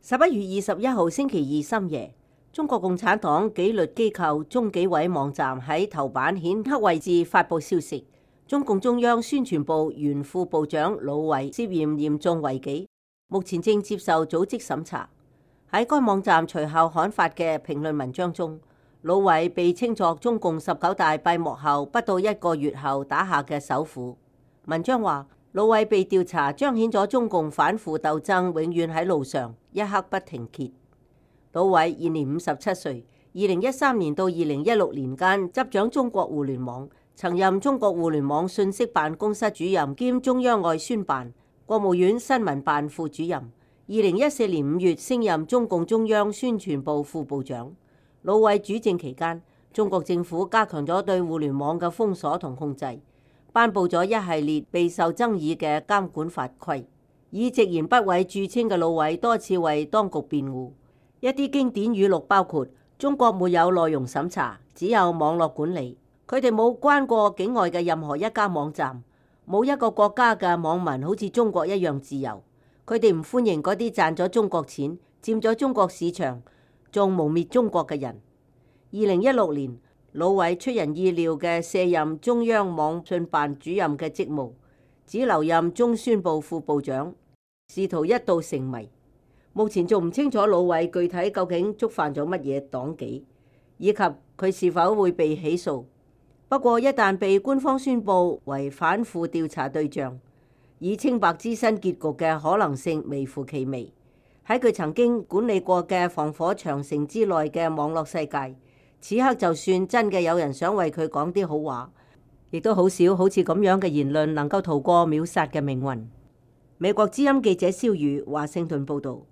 11月21號星期二深夜，中國共產黨紀律機構中紀委網站喺頭版顯赫位置發布消息，中共中央宣傳部原副部長魯偉涉嫌嚴重違紀，目前正接受組織審查。喺該網站隨後刊發嘅評論文章中，魯偉被稱作中共19大閉幕後不到1個月後打下嘅首虎。文章話，魯偉被調查彰顯咗中共反腐鬥爭永遠喺路上，一刻不停歇。魯偉現年57歲，2013年到2016年間執掌中國互聯網，曾任中國互聯網信息辦公室主任兼中央外宣辦、國務院新聞辦副主任。2014年5月升任中共中央宣傳部副部長。魯偉主政期間，中國政府加強咗對互聯網嘅封鎖同控制，頒布咗一系列備受爭議嘅監管法規。以直言不諱著稱嘅魯偉多次為當局辯護。一啲經典語錄包括：中國沒有內容審查，只有網絡管理。佢哋冇關過境外嘅任何一家網站，冇一個國家嘅網民好似中國一樣自由。佢哋唔歡迎嗰啲賺咗中國錢、佔咗中國市場、仲污蔑中國嘅人。2016年，魯偉出人意料嘅卸任中央網信辦主任嘅職務，只留任中宣部副部長，仕途一度成謎。目前仲唔清楚魯偉具體究竟觸犯咗乜嘢黨紀，以及佢是否會被起訴。不過一旦被官方宣佈為反腐調查對象，以清白之身結局嘅可能性微乎其微。喺佢曾經管理過嘅防火長城之內嘅網絡世界，此刻就算真嘅有人想為佢講啲好話，亦都好少好似咁樣嘅言論能夠逃過秒殺嘅命運。美國之音記者蕭宇華盛頓報道。